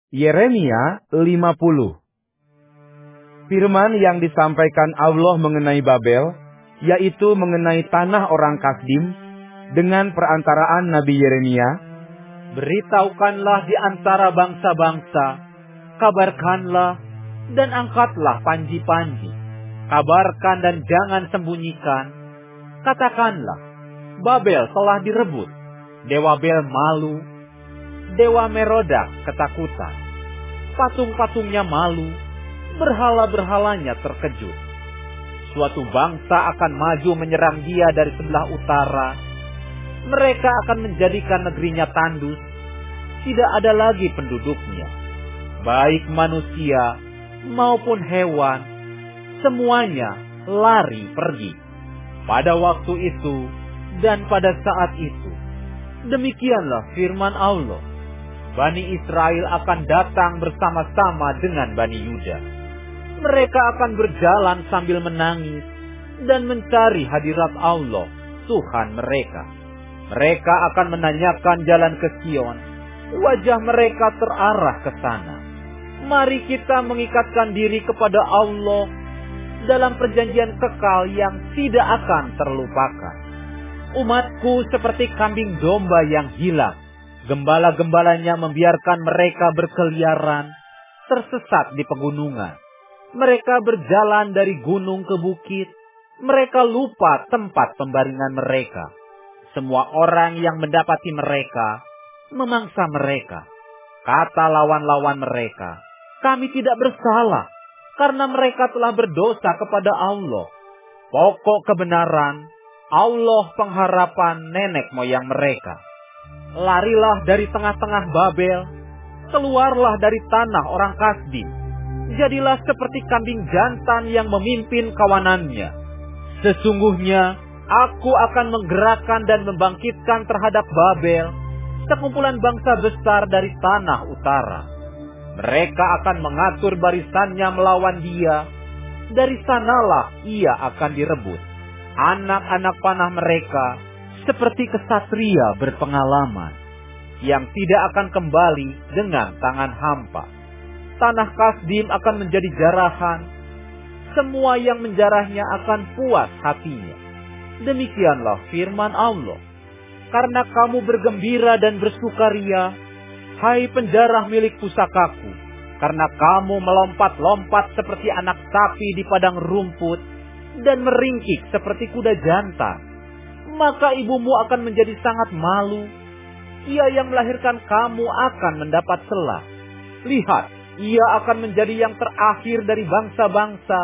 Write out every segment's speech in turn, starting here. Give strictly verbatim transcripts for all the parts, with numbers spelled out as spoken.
Yeremia lima puluh. Firman yang disampaikan Allah mengenai Babel, yaitu mengenai tanah orang Kasdim, dengan perantaraan Nabi Yeremia. Beritahukanlah di antara bangsa-bangsa, kabarkanlah dan angkatlah panji-panji, kabarkan dan jangan sembunyikan. Katakanlah, Babel telah direbut, Dewa Bel malu, Dewa Merodak ketakutan, patung-patungnya malu, berhala-berhalanya terkejut. Suatu bangsa akan maju menyerang dia dari sebelah utara. Mereka akan menjadikan negerinya tandus, tidak ada lagi penduduknya. Baik manusia maupun hewan, semuanya lari pergi. Pada waktu itu dan pada saat itu, demikianlah firman Allah, Bani Israel akan datang bersama-sama dengan Bani Yuda. Mereka akan berjalan sambil menangis dan mencari hadirat Allah, Tuhan mereka. Mereka akan menanyakan jalan ke Sion, wajah mereka terarah ke sana. Mari kita mengikatkan diri kepada Allah dalam perjanjian kekal yang tidak akan terlupakan. Umatku seperti kambing domba yang hilang. Gembala-gembalanya membiarkan mereka berkeliaran, tersesat di pegunungan. Mereka berjalan dari gunung ke bukit. Mereka lupa tempat pembaringan mereka. Semua orang yang mendapati mereka memangsa mereka. Kata lawan-lawan mereka, kami tidak bersalah karena mereka telah berdosa kepada Allah. Pokok kebenaran, Allah pengharapan nenek moyang mereka. Larilah dari tengah-tengah Babel, keluarlah dari tanah orang Kasdim. Jadilah seperti kambing jantan yang memimpin kawanannya. Sesungguhnya aku akan menggerakkan dan membangkitkan terhadap Babel sekumpulan bangsa besar dari tanah utara. Mereka akan mengatur barisannya melawan dia. Dari sanalah ia akan direbut. Anak-anak panah mereka seperti kesatria berpengalaman, yang tidak akan kembali dengan tangan hampa. Tanah Kasdim akan menjadi jarahan. Semua yang menjarahnya akan puas hatinya. Demikianlah firman Allah. Karena kamu bergembira dan bersukaria, hai penjarah milik pusakaku, karena kamu melompat-lompat seperti anak sapi di padang rumput, dan meringkik seperti kuda jantan, maka ibumu akan menjadi sangat malu. Ia yang melahirkan kamu akan mendapat celah. Lihat, ia akan menjadi yang terakhir dari bangsa-bangsa,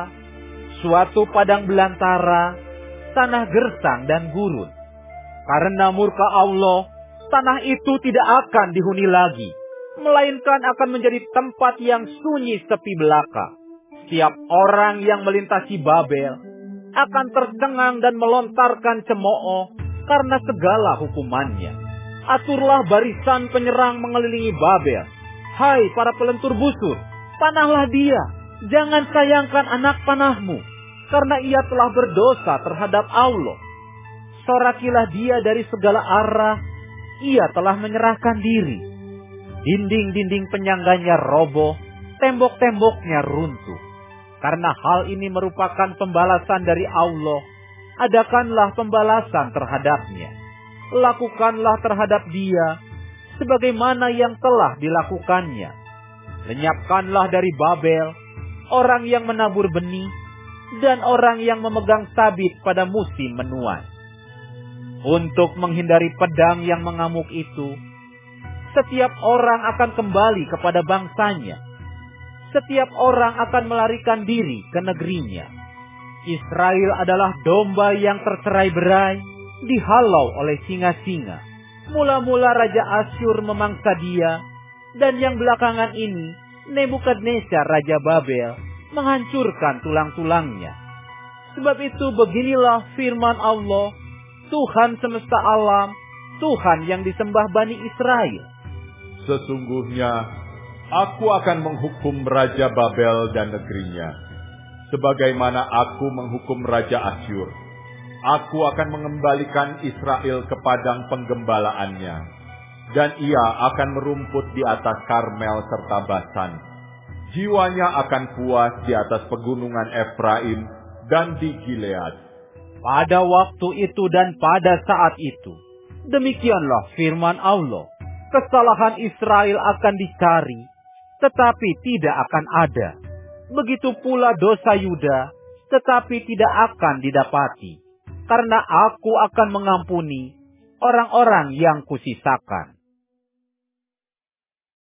suatu padang belantara, tanah gersang dan gurun. Karena murka Allah, tanah itu tidak akan dihuni lagi, melainkan akan menjadi tempat yang sunyi sepi belaka. Setiap orang yang melintasi Babel akan tercengang dan melontarkan cemooh karena segala hukumannya. Aturlah barisan penyerang mengelilingi Babel. Hai para pelentur busur, panahlah dia. Jangan sayangkan anak panahmu, karena ia telah berdosa terhadap Allah. Sorakilah dia dari segala arah. Ia telah menyerahkan diri. Dinding-dinding penyangganya roboh, tembok-temboknya runtuh. Karena hal ini merupakan pembalasan dari Allah, adakanlah pembalasan terhadapnya. Lakukanlah terhadap dia sebagaimana yang telah dilakukannya. Lenyapkanlah dari Babel orang yang menabur benih dan orang yang memegang sabit pada musim menuai. Untuk menghindari pedang yang mengamuk itu, setiap orang akan kembali kepada bangsanya. Setiap orang akan melarikan diri ke negerinya. Israel adalah domba yang tercerai-berai, dihalau oleh singa-singa. Mula-mula Raja Asyur memangsa dia, dan yang belakangan ini Nebukadnezar Raja Babel menghancurkan tulang-tulangnya. Sebab itu beginilah firman Allah, Tuhan semesta alam, Tuhan yang disembah Bani Israel. Sesungguhnya aku akan menghukum Raja Babel dan negerinya, sebagaimana aku menghukum Raja Asyur. Aku akan mengembalikan Israel ke padang penggembalaannya, dan ia akan merumput di atas Karmel serta Basan. Jiwanya akan puas di atas pegunungan Efraim dan di Gilead. Pada waktu itu dan pada saat itu, demikianlah firman Allah, kesalahan Israel akan dicari, tetapi tidak akan ada. Begitu pula dosa Yuda, tetapi tidak akan didapati, karena aku akan mengampuni orang-orang yang kusisakan.